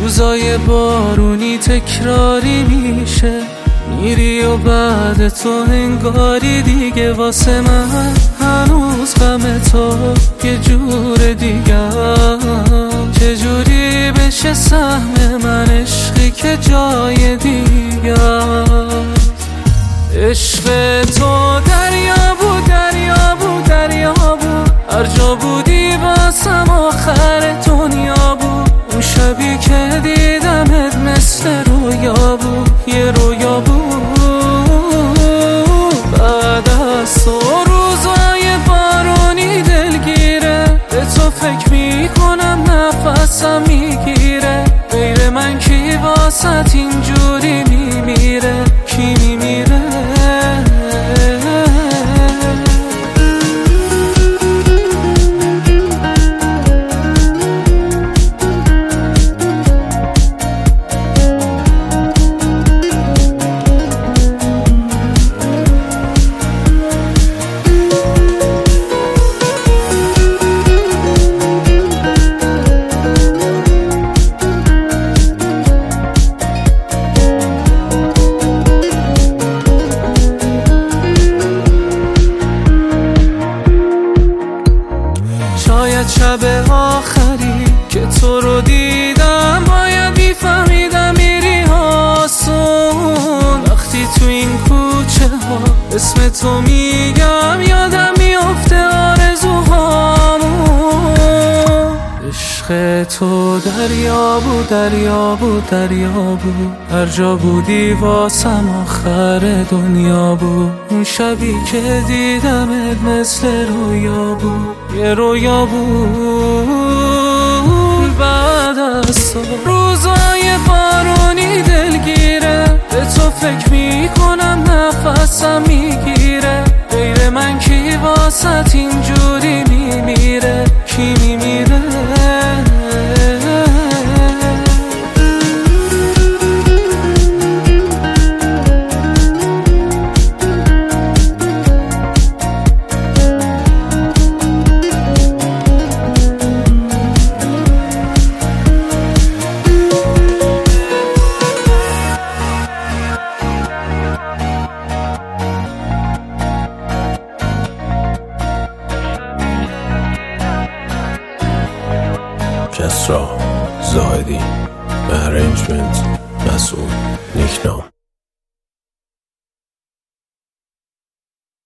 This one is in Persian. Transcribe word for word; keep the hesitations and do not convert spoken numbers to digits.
روزای بارونی تکراری میشه، میری و بعد تو انگاری دیگه واسه من هنوز غم تو یه جور دیگه. چجوری بشه سهم من عشقی که جای دیگه؟ عشق تو دریا بود دریا بود دریا بود، هر جا بودی واسم آخر دنیا بود. اون شبی که دیدمت مثل رویا بود، یه رویا بود. بعد از تو روزای بارونی دلگیره، به تو فکر میکنم نفسم میگیره. غیر من کی واسط اینجوری میمیره؟ کی میمیره؟ شاید شب آخری که تو رو دیدم باید میفهمیدم میری آسون. وقتی تو این کوچه ها اسم تو میگم یادم میفته آرزوهامون. عشق تو دریا بود دریا بود دریا بود، هر جا بودی واسم آخر دنیا بود. اون شبی که دیدمت مثل رویا بود، یه رویا بود. بعد از تو روزای بارونی دلگیره، به تو فکر میکنم نفسم میگیره. غیر من کی واسط اینجوری میمیره؟ کی میمیره؟ کسرا زاهدی، ارنجمنت مسئول نیکنام.